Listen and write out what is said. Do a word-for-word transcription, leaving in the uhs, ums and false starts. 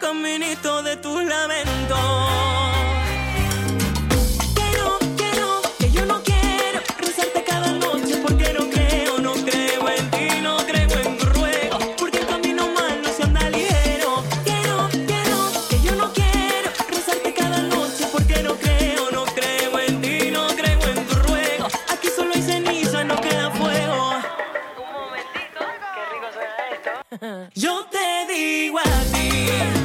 caminito de tus lamentos. Que no, que no, que yo no quiero rezarte cada noche porque no creo, no creo en ti, no creo en tu ruego, porque el camino malo se anda ligero. Que no, que no, que yo no quiero rezarte cada noche porque no creo, no creo en ti, no creo en tu ruego. Aquí solo hay ceniza, no queda fuego. Un momentito, qué rico suena esto. Yo te digo a ti.